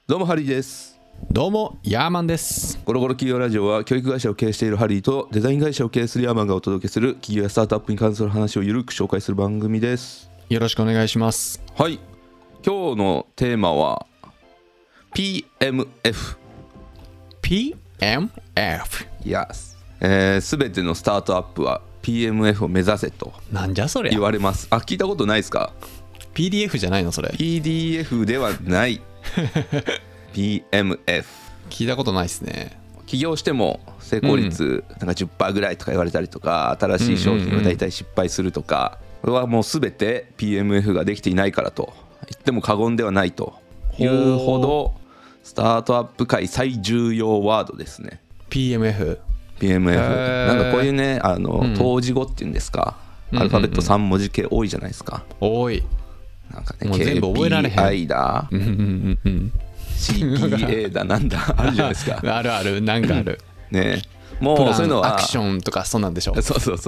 どうもハリーです。 どうもヤーマンです。 コロコロ企業ラジオは教育会社を経営しているハリーとデザイン会社を経営するヤーマンがお届けする企業やスタートアップに関する話をゆるく紹介する番組です。 よろしくお願いします。 はい、今日のテーマは PMF。 PMF。 すべてのスタートアップは PMF を目指せとなんじゃそりゃ。 言われます。聞いたことないですか？ PDF じゃないのそれ。 PDF ではないPMF。 聞いたことないですね。 起業しても成功率なんか 10% ぐらいとか言われたりとか、新しい商品はだいたい失敗するとか、これはもう全て PMF ができていないからと言っても過言ではないというほど、スタートアップ界最重要ワードですね。 PMF。 なんかこういうね、当時語っていうんですか、アルファベット3文字系多いじゃないですか。 多い。 なんかね、 もう全部覚えられへん。 KPI だCPA だなんだあるじゃないですか。 あるある、なんかあるね、もうそういうのはアクションとかそんなんでしょ。 そう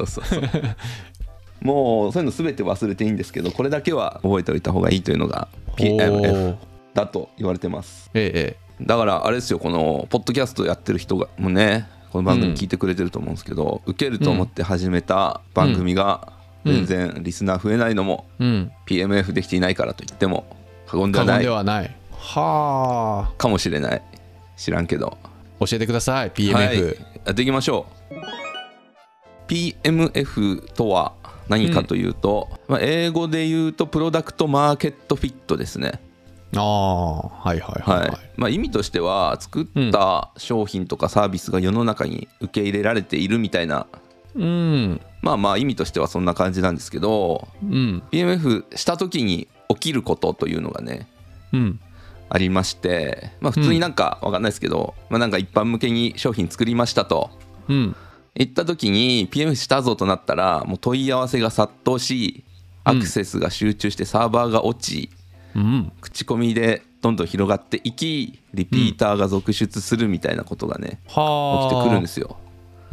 もうそういうの全て忘れていいんですけど、これだけは覚えておいた方がいいというのが PMF だと言われてます。だからあれですよ、このポッドキャストやってる人がもうね、この番組聞いてくれてると思うんですけど、受けると思って始めた番組が全然リスナー増えないのも PMF できていないからと言っても過言ではない。 過言ではない。はあ。 かもしれない。知らんけど教えてください。 PMF、 はい、やっていきましょう。 PMF とは何かというと、英語で言うとプロダクトマーケットフィットですね。意味としては作った商品とかサービスが世の中に受け入れられているみたいな、意味としてはそんな感じなんですけど、PMF した時に起きることというのがね、ありまして、普通になんか分かんないですけど、なんか一般向けに商品作りましたと言った時に PMF したぞとなったら、もう問い合わせが殺到し、アクセスが集中してサーバーが落ち、口コミでどんどん広がっていき、リピーターが続出するみたいなことがね、起きてくるんですよ。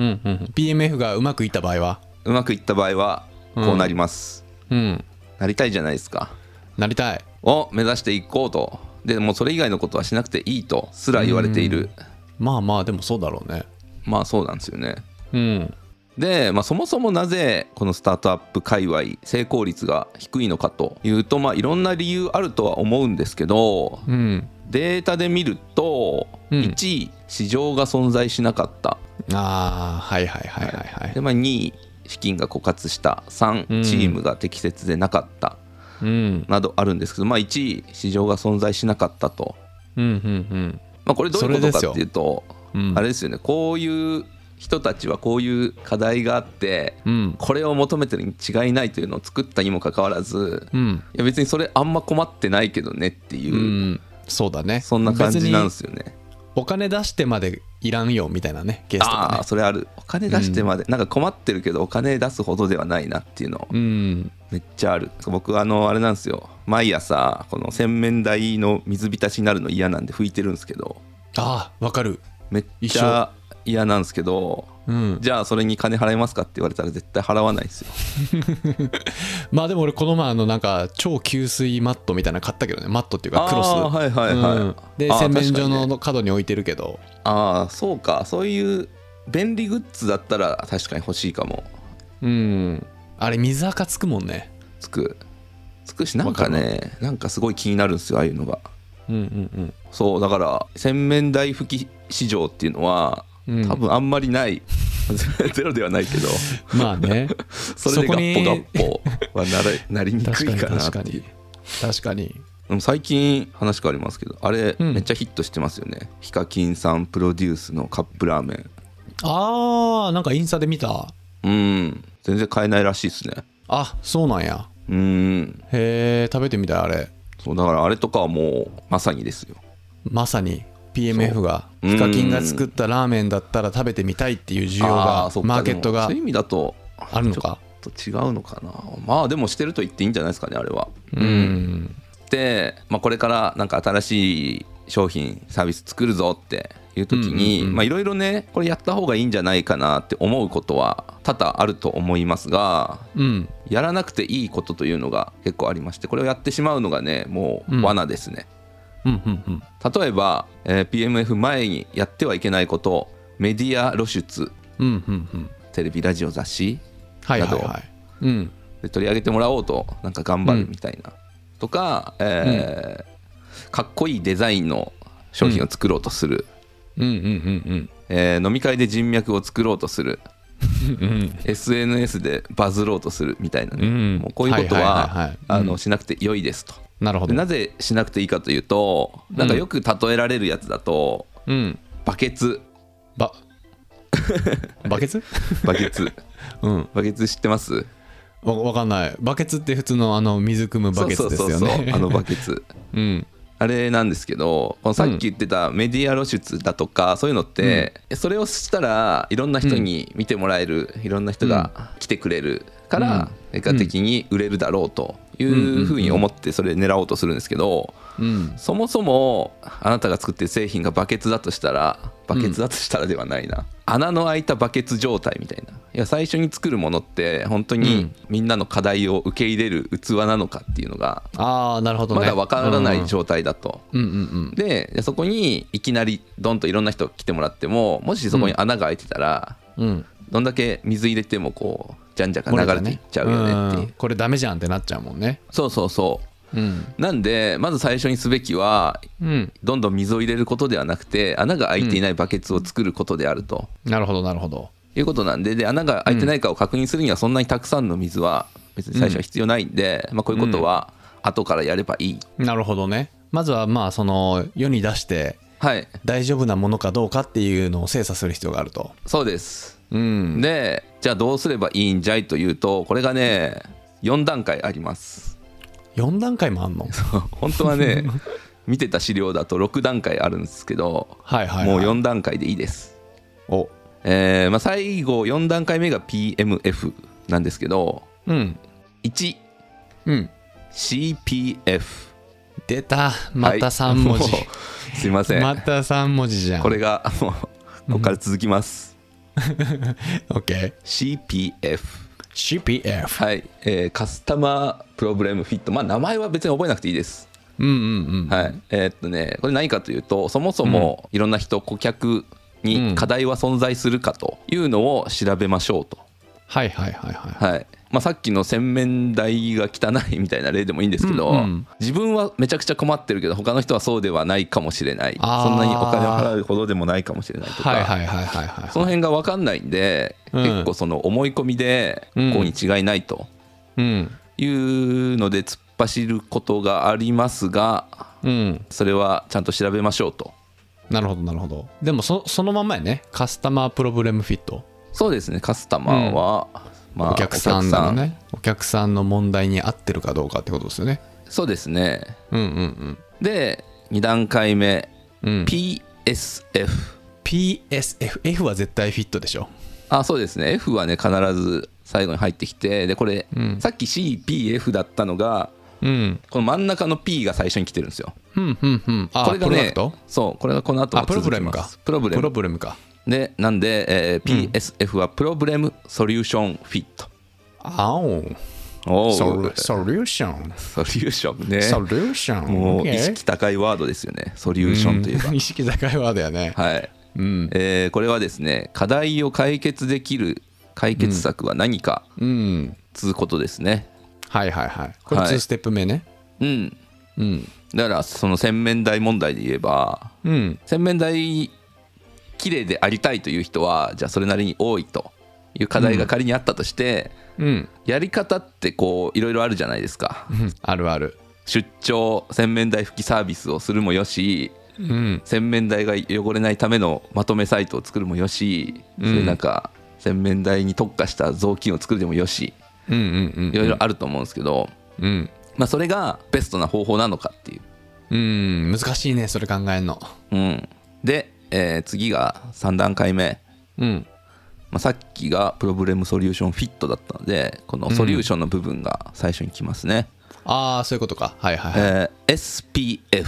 PMF がうまくいった場合はこうなります。なりたいじゃないですか。 なりたいを目指していこうと。でもうそれ以外のことはしなくていいとすら言われている。 でもそうだろうね。 そうなんですよね。で、そもそもなぜこのスタートアップ界隈成功率が低いのかというと、いろんな理由あるとは思うんですけど、データで見ると、1位市場が存在しなかった。で、2位資金が枯渇した。3チームが適切でなかった、などあるんですけど、1位市場が存在しなかったと。これどういうことかっていうと、あれですよね、こういう人たちはこういう課題があって、これを求めてるに違いないというのを作ったにもかかわらず、いや別にそれあんま困ってないけどねっていう、 そうだね、 そんな感じなんですよね。 お金出してまでいらんよみたいなね、ケースとかね。 それある。お金出してまで、なんか困ってるけどお金出すほどではないなっていうの、めっちゃある。僕あれなんですよ、毎朝この洗面台の水浸しになるの嫌なんで拭いてるんですけど、 わかる。 めっちゃ嫌なんですけど、じゃあそれに金払いますかって言われたら絶対払わないですよ。 でも俺この前なんか超吸水マットみたいなの買ったけどね。マットっていうかクロス。で洗面所の角に置いてるけど。 そうか、そういう便利グッズだったら確かに欲しいかも。 あれ水垢つくもんね。 つくし、なんかね、なんかすごい気になるんですよ、ああいうのが。そうだから洗面台拭き市場っていうのは多分あんまりないゼロではないけど、それでガッポガッポはなりにくいかなっていう。 確かに。 でも最近話変わりますけど、あれめっちゃヒットしてますよね。ヒカキンさんプロデュースのカップラーメン。 なんかインスタで見た。 全然買えないらしいですね。 そうなんや。へえ、食べてみたいあれ。 そうだからあれとかはもうまさにですよ。 まさに PMF がヒカキンが作ったラーメンだったら食べてみたいっていう需要が、マーケットがそういう意味だとあるのか。 ちょっと違うのかな。でもしてると言っていいんじゃないですかね、あれは。で、これからなんか新しい商品サービス作るぞっていう時に、いろいろね、これやった方がいいんじゃないかなって思うことは多々あると思いますが、やらなくていいことというのが結構ありまして、これをやってしまうのがね、もう罠ですね。 うんうんうん、 例えば、PMF 前にやってはいけないこと、メディア露出、 うんうんうん、 テレビラジオ雑誌はいはいなどはい、うん、 で取り上げてもらおうとなんか頑張るみたいな、とか、かっこいいデザインの商品を作ろうとする、 うんうんうん飲み会で人脈を作ろうとするSNS でバズろうとするみたいなね、もうこういうことはしなくて良いですと。 なるほど。 なぜしなくていいかというと、なんかよく例えられるやつだと、バケツバケツバケツ、バケツ知ってます？ わかんない。バケツって普通の水汲むバケツですよね。 そうバケツ、あれなんですけど、このさっき言ってたメディア露出だとかそういうのって、それをしたらいろんな人に見てもらえる、いろんな人が来てくれるから、結果的に売れるだろうというふうに思ってそれ狙おうとするんですけど、そもそもあなたが作ってる製品がバケツだとしたら、バケツだとしたらではないな、穴の開いたバケツ状態みたいな。いや、最初に作るものって本当にみんなの課題を受け入れる器なのかっていうのがまだ分からない状態だと。でそこにいきなりドンといろんな人来てもらっても、もしそこに穴が開いてたら、どんだけ水入れてもこうじゃんじゃか流れていっちゃうよねっていう、 これダメじゃんってなっちゃうもんね。 そうそうそう、なんでまず最初にすべきは、どんどん水を入れることではなくて、穴が開いていないバケツを作ることであると、 なるほどなるほど、 いうことなんで、穴が開いてないかを確認するにはそんなにたくさんの水は別に最初は必要ないんで、こういうことは後からやればいい。 なるほどね。まずはその世に出して大丈夫なものかどうかっていうのを精査する必要があると。 そうです、でじゃあどうすればいいんじゃいというと、これがね4段階あります。 4段階もあんの？ 本当はね見てた資料だと6段階あるんですけど、もう4段階でいいです。最後4段階目が PMF なんですけど、1、CPF 出た、また3文字、 すいません、 また3文字じゃん。 これがもうここから続きます。 OK。 CPF、はい、カスタマープロブレムフィット、名前は別に覚えなくていいです。これ何かというと、そもそもいろんな人、顧客に課題は存在するかというのを調べましょうと。さっきの洗面台が汚いみたいな例でもいいんですけど、自分はめちゃくちゃ困ってるけど他の人はそうではないかもしれない、そんなにお金を払うほどでもないかもしれないとか、その辺が分かんないんで、結構その思い込みでこうに違いないというので突っ走ることがありますが、それはちゃんと調べましょうと。 なるほどなるほど。でも そのまんまやね、カスタマープロブレムフィット。そうですね、カスタマーは、 お客さんのね、お客さんの問題に合ってるかどうかってことですよね。 そうですね。で2段階目、PSF。 F は絶対フィットでしょ。 そうですね、 F はね必ず最後に入ってきて、でこれ、さっき CPF だったのが、この真ん中の P が最初に来てるんですよ。これがね、そうこれがこの後プロブレムか。プロブレムか。 でなんで、PSF はプロブレムソリューションフィット。 ソリューションね。 ソリューション、もう意識高いワードですよね、ソリューションといえば。 意識高いワードやね。 はい、これはですね、課題を解決できる解決策は何かつうことですね。これ2ステップ目ね。だからその洗面台問題で言えば、洗面台綺麗でありたいという人はじゃあそれなりに多いという課題が仮にあったとして、やり方ってこういろいろあるじゃないですか。 あるある。 出張洗面台拭きサービスをするもよし、洗面台が汚れないためのまとめサイトを作るもよし、それなんか洗面台に特化した雑巾を作るでもよし、いろいろあると思うんですけど、それがベストな方法なのかっていう。 難しいね、それ考えるの。 で、次が3段階目、さっきがプロブレムソリューションフィットだったので、このソリューションの部分が最初に来ますね。 そういうことか。 SPF。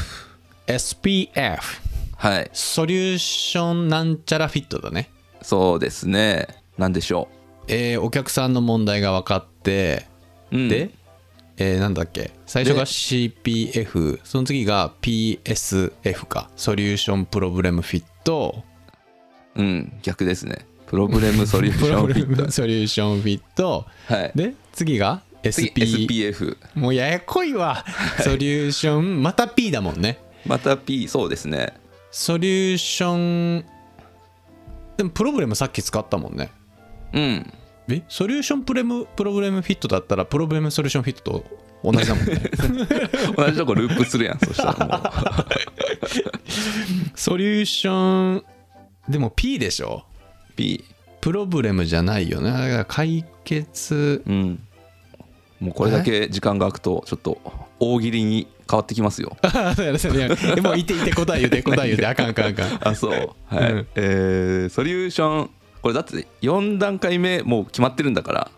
はい、 ソリューションなんちゃらフィットだね。 そうですね。なんでしょう。お客さんの問題が分かって、でなんだっけ、最初が CPF、 その次が PSF か、ソリューションプロブレムフィット。 逆ですね。プロブレムソリューションフィットソリューションフィット、はい、で次が SPF。 もうややこいわソリューションまた P だもんね。 また P。 そうですね。 ソリューション、でもプロブレムさっき使ったもんね。ソリューションプロブレムフィットだったらプロブレムソリューションフィットと同じだもんね同じとこループするやんそしたらもうソリューションでも P でしょ。 P。 プロブレムじゃないよね。だから解決、 もうこれだけ時間が空くとちょっと大喜利に変わってきますよもういて答え言うてあかんあ、そう、はい、ソリューション、これだって4段階目もう決まってるんだから、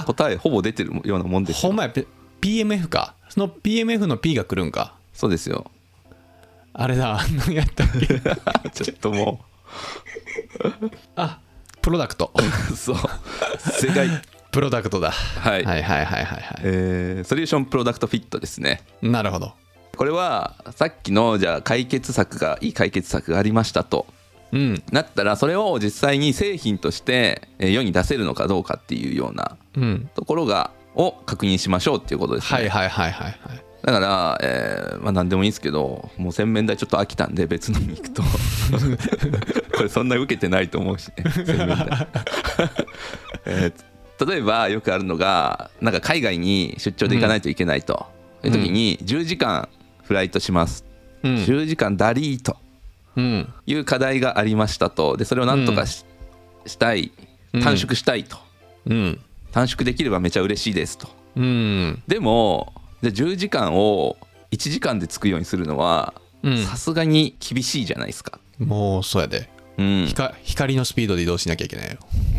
答えほぼ出てるようなもんですよ。 ほんまや。 PMF か。その PMF の P が来るんか。 そうですよ。 あれだ、何やったっけちょっともうプロダクトそう、正解。 プロダクトだ。はい、ソリューションプロダクトフィットですね。 なるほど。 これはさっきのじゃあいい解決策がありましたと、なったらそれを実際に製品として世に出せるのかどうかっていうようなところを確認しましょうっていうことですね。だから、何でもいいんですけど、もう洗面台ちょっと飽きたんで別のに行くとこれそんな受けてないと思うしね洗面台例えばよくあるのが、なんか海外に出張で行かないといけないという時に10時間フライトします、10時間ダリーという課題がありましたと。でそれをなんとかしたい、短縮したいと、短縮できればめちゃ嬉しいですと、でもじゃあ10時間を1時間で着くようにするのはさすがに厳しいじゃないですか。 もうそうやで、光のスピードで移動しなきゃいけないよ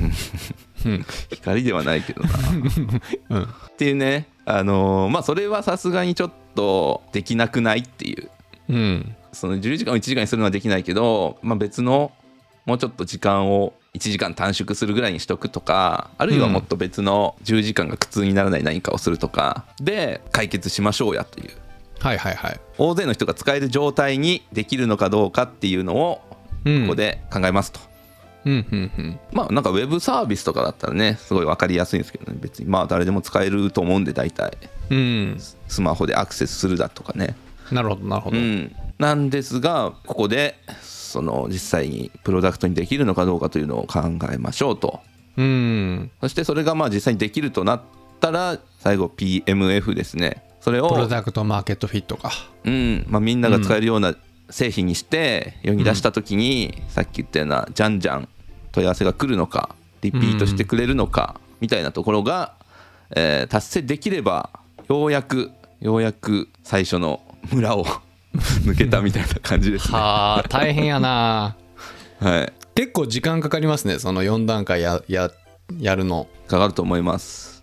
光ではないけどな、っていうね。それはさすがにちょっとできなくないっていう、その10時間を1時間にするのはできないけど、別のもうちょっと時間を1時間短縮するぐらいにしとくとか、あるいはもっと別の10時間が苦痛にならない何かをするとかで解決しましょうやという、大勢の人が使える状態にできるのかどうかっていうのをここで考えますと。なんかウェブサービスとかだったらねすごい分かりやすいんですけどね、別に誰でも使えると思うんで、大体スマホでアクセスするだとかね。 なるほどなんですが、ここでその実際にプロダクトにできるのかどうかというのを考えましょうと。そしてそれが実際にできるとなったら最後 PMF ですね。それをプロダクトマーケットフィットか、 みんなが使えるような製品にして世に出した時に、さっき言ったようなじゃんじゃん問い合わせが来るのか、リピートしてくれるのかみたいなところが、達成できればようやく最初の村を抜けたみたいな感じですね。 はあ、大変やな結構時間かかりますね、その4段階やるの。 かかると思います。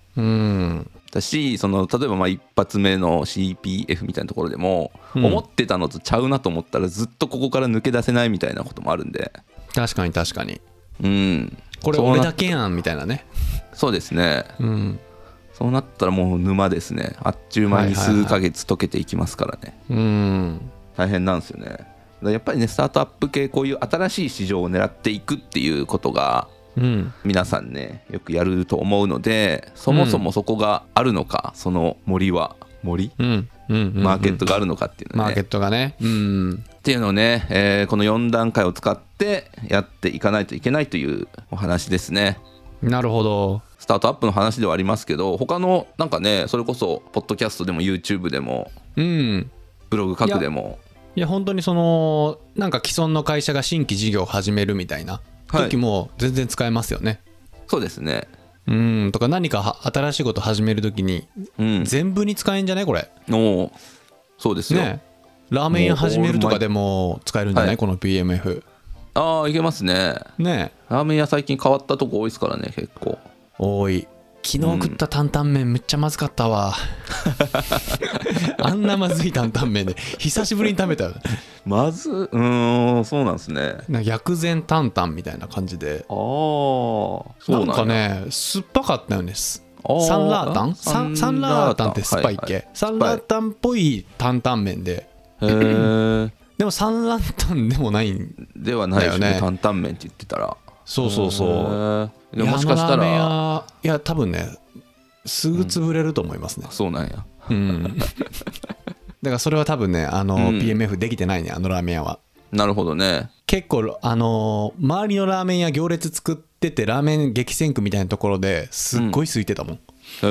だし、例えば一発目の CPF みたいなところでも、思ってたのとちゃうなと思ったらずっとここから抜け出せないみたいなこともあるんで。 確かにこれ俺だけやんみたいなね。 そうですね、そうなったらもう沼ですね。あっちゅう間に数ヶ月溶けていきますからね。大変なんですよね。やっぱりね、スタートアップ系こういう新しい市場を狙っていくっていうことが皆さんねよくやると思うので、そもそもそこがあるのか、そのマーケットがあるのかっていうのね、 マーケットがね、 っていうのをね、この4段階を使ってやっていかないといけないというお話ですね。 なるほど。 スタートアップの話ではありますけど、他のなんかね、それこそポッドキャストでも YouTube でも、ブログ書くでも、 いや本当になんか既存の会社が新規事業を始めるみたいな時も全然使えますよね。 そうですね。 とか何か新しいこと始めるときに、全部に使えんじゃないこれ。 そうですよ、 ラーメン屋始めるとかでも使えるんじゃない、この PMF。 いけますね。ラーメン屋最近変わったとこ多いですからね。結構多い。昨日食った担々麺めっちゃまずかったわあんなまずい担々麺で久しぶりに食べたよ。 そうなんですね。 薬膳担々みたいな感じで、 そうなんかね酸っぱかったよね。 サンラータンサンラータンって酸っぱいっけ、はいはい、サンラータンっぽい担々麺ででもサンラータンでもないんだよね。 ではないですね、担々麺って言ってたら。 そうそうそう。 でもしかしたらいや多分ねすぐ潰れると思いますね、 そうなんや、 だからそれは多分ねPMF できてないね、あのラーメン屋は。 なるほどね。 結構周りのラーメン屋行列作っててラーメン激戦区みたいなところですっごい空いてたもん、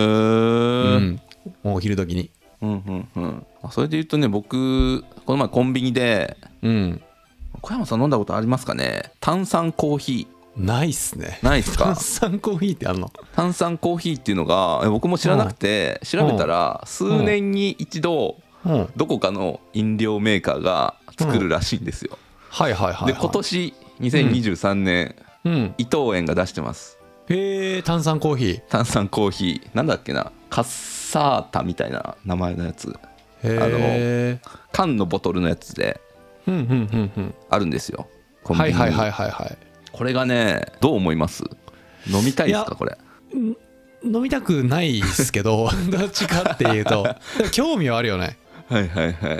お昼時に。 それで言うとね、僕この前コンビニで、小山さん飲んだことありますかね、炭酸コーヒー。 ないっすね。 ないっすか。 炭酸コーヒーってあるの？ 炭酸コーヒーっていうのが僕も知らなくて、調べたら数年に一度どこかの飲料メーカーが作るらしいんですよ。 はいはいはい。 で今年2023年、伊藤園が出してます。 へえ、炭酸コーヒー。 炭酸コーヒーなんだっけな、カッサータみたいな名前のやつ。缶のボトルのやつであるんですよ、コンビニに。 はいはいはいはい。 これがね、どう思います？飲みたいですかこれ？ 飲みたくないですけどどっちかっていうと興味はあるよね。 はいはいはい。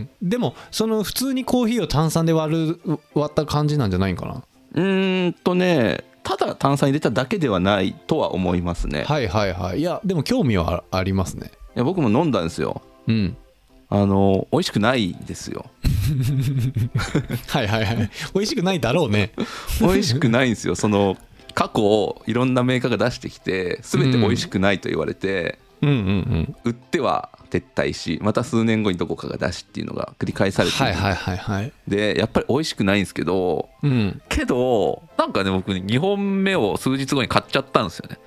でもその普通にコーヒーを炭酸で割った感じなんじゃないんかな。 ね、ただ炭酸入れただけではないとは思いますね。 はいはいはい。いやでも興味はありますね。 いや僕も飲んだんですよ。美味しくないんですよはいはいはい。美味しくないだろうね。 美味しくないんですよ。その過去いろんなメーカーが出してきて全て美味しくないと言われて、売っては撤退し、また数年後にどこかが出しっていうのが繰り返されてる。でやっぱり美味しくないんですけど、けどなんかね、僕2本目を数日後に買っちゃったんですよね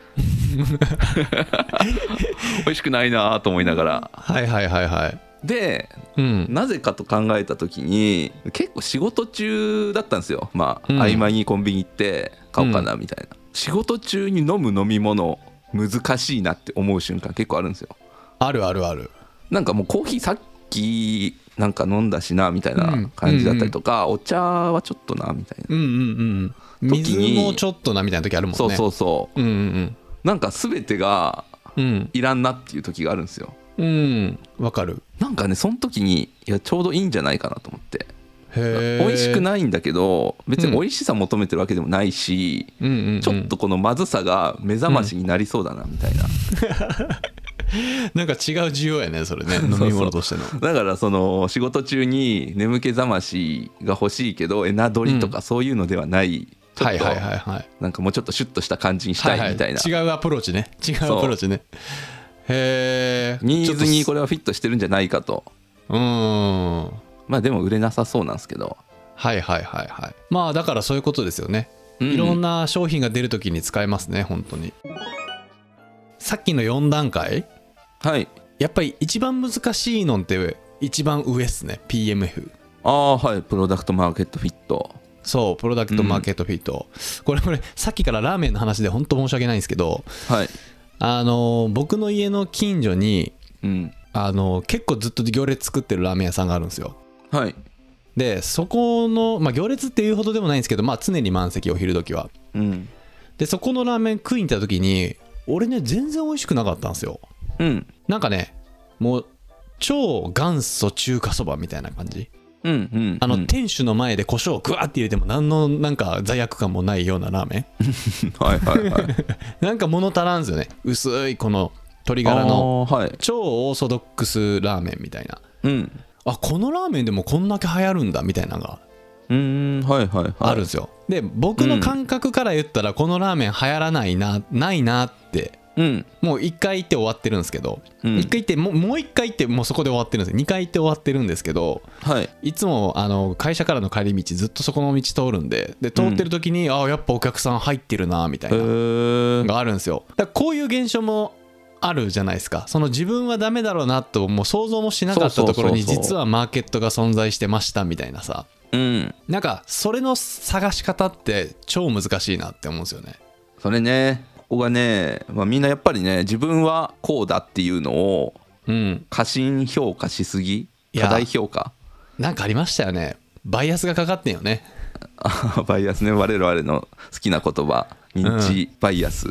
美味しくないなと思いながら。 はいはいはいはい。 で、なぜかと考えた時に結構仕事中だったんですよ。合間にコンビニ行って買おうかなみたいな、仕事中に飲む飲み物難しいなって思う瞬間結構あるんですよ。 あるあるある。 なんかもうコーヒーさっきなんか飲んだしなみたいな感じだったりとか、お茶はちょっとなみたいな、 水もちょっとなみたいな時あるもんね。 そうなんか全てがいらんなっていう時があるんですよ。 わかる。 なんかね、その時にいやちょうどいいんじゃないかなと思って。美味しくないんだけど別に美味しさ求めてるわけでもないし、ちょっとこのまずさが目覚ましになりそうだなみたいな、 なんか違う需要やねそれね、飲み物としての。 だからその仕事中に眠気覚ましが欲しいけどエナドリとかそういうのではない、ちょっとなんかもうちょっとシュッとした感じにしたいみたいな、 違うアプローチね。違うアプローチね。へえ。 ニーズにこれはフィットしてるんじゃないかと。まあでも売れなさそうなんですけど。 はいはいはいはい。まあだからそういうことですよね。いろんな商品が出るときに使えますね本当に。さっきの4段階、 はい、 やっぱり一番難しいのって一番上っすね、 PMF。 はい、プロダクトマーケットフィット。 そう、プロダクトマーケットフィット、これさっきからラーメンの話で本当申し訳ないんですけど、 はい、 僕の家の近所に、結構ずっと行列作ってるラーメン屋さんがあるんですよ。 はい。 でそこの、行列っていうほどでもないんですけど、常に満席、お昼時は。でそこのラーメン食いに行った時に俺ね全然美味しくなかったんですよ。なんかね、もう超元祖中華そばみたいな感じ。店主の前で胡椒をグワッて入れても何のなんか罪悪感もないようなラーメンはいはいはいなんか物足らんすよね。薄いこの鶏ガラの超オーソドックスラーメンみたいな、このラーメンでもこんだけ流行るんだみたいなのがあるんですよ。で僕の感覚から言ったらこのラーメン流行らないな、ないなって、もう1回行って終わってるんですけど、1回行ってもう1回行ってもうそこで終わってるんですよ。2回行って終わってるんですけど、いつも会社からの帰り道ずっとそこの道通るんで、通ってる時にやっぱお客さん入ってるなみたいながあるんですよ。だからこういう現象もあるじゃないですか。その自分はダメだろうなともう想像もしなかったところに実はマーケットが存在してましたみたいなさ、なんかそれの探し方って超難しいなって思うんですよね。 それね、ここがね、みんなやっぱりね自分はこうだっていうのを過信評価しすぎ、過大評価なんかありましたよね。バイアスがかかってんよねバイアスね、我々の好きな言葉認知バイアス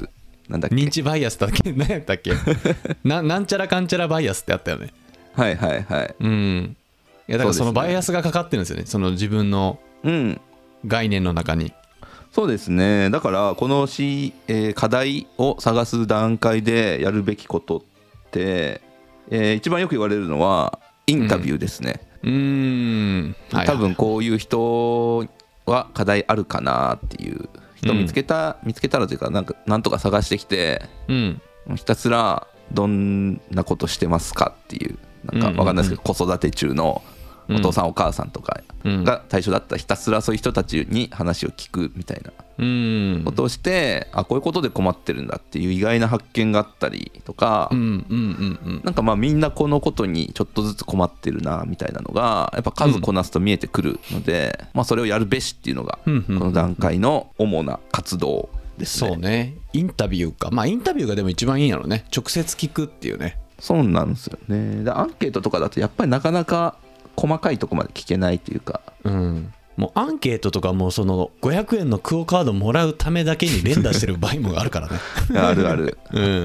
なんだっけ、 認知バイアスだっけ何やったっけなんちゃらかんちゃらバイアスってあったよね。 はいはいはい。 いやだからそのバイアスがかかってるんですよね、その自分の概念の中に。 そうですね。だからこの課題を探す段階でやるべきことって、一番よく言われるのはインタビューですね。多分こういう人は課題あるかなっていう人見つけたらというか、なんとか探してきて、ひたすらどんなことしてますかっていう、なんか分かんないですけど、子育て中のお父さんお母さんとかが対象だったらひたすらそういう人たちに話を聞くみたいなことをして、こういうことで困ってるんだっていう意外な発見があったりとか、なんかまあみんなこのことにちょっとずつ困ってるなみたいなのがやっぱ数こなすと見えてくるので、まあそれをやるべしっていうのがこの段階の主な活動ですね。 そうね、インタビューか。まあインタビューがでも一番いいんやろね、直接聞くっていうね。 そうなんですよね。でアンケートとかだとやっぱりなかなか細かいとこまで聞けないというか、 もうアンケートとかもその500円のクオカードもらうためだけに連打してる場合もあるからねあるある、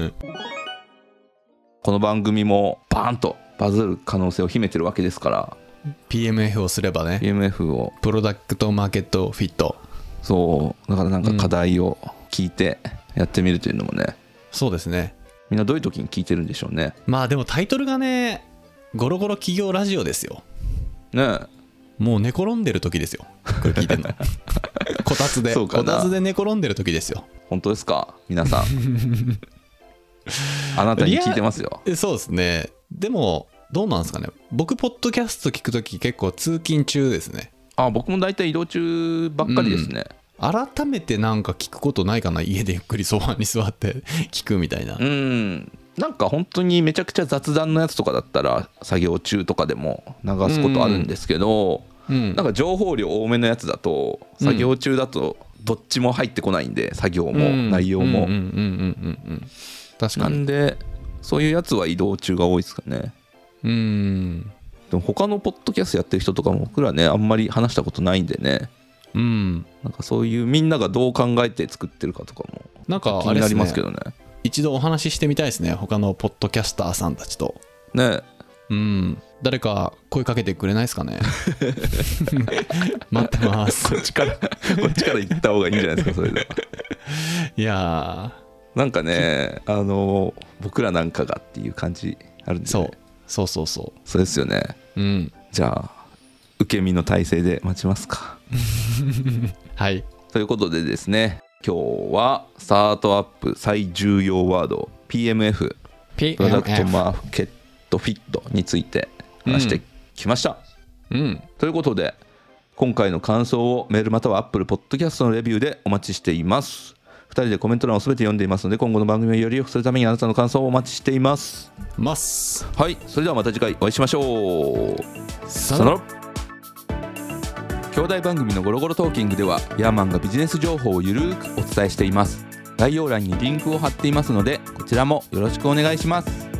この番組もバーンとバズる可能性を秘めてるわけですから、 PMF をすればね。 PMF をプロダクトマーケットフィット。 そうだからなんか課題を聞いてやってみるというのもね、 そうですね。 みんなどういう時に聞いてるんでしょうね。 まあでもタイトルがね、ゴロゴロ企業ラジオですよね。 もう寝転んでる時ですよ、これ聞いてんのこたつで寝転んでる時ですよ。 本当ですか皆さんあなたに聞いてますよ。 そうですね。でもどうなんですかね、僕ポッドキャスト聞く時結構通勤中ですね。 僕も大体移動中ばっかりですね。 改めてなんか聞くことないかな、家でゆっくりソファに座って聞くみたいな。 なんか本当にめちゃくちゃ雑談のやつとかだったら作業中とかでも流すことあるんですけど、なんか情報量多めのやつだと作業中だとどっちも入ってこないんで、作業も内容も。 確かに。 なんでそういうやつは移動中が多いですかね。でも他のポッドキャストやってる人とかも僕らねあんまり話したことないんでね、なんかそういうみんながどう考えて作ってるかとかもなんか気になりますけどね。 一度お話ししてみたいですね、他のポッドキャスターさんたちとね。 誰か声かけてくれないですかね待ってますこっちから言った方がいいんじゃないですかそれでは。 いやなんかね僕らなんかがっていう感じあるんで、ね、 そうですよね。じゃあ受け身の体制で待ちますかはい。 ということでですね、今日はスタートアップ最重要ワード PMF プロダクトマーケットフィットについて話してきました、ということで今回の感想をメールまたは Apple Podcast のレビューでお待ちしています。2人でコメント欄を全て読んでいますので今後の番組をより良くするためにあなたの感想をお待ちしています。はい、それではまた次回お会いしましょう。さよなら。兄弟番組のゴロゴロトーキングではヤーマンがビジネス情報をゆるーくお伝えしています。概要欄にリンクを貼っていますのでこちらもよろしくお願いします。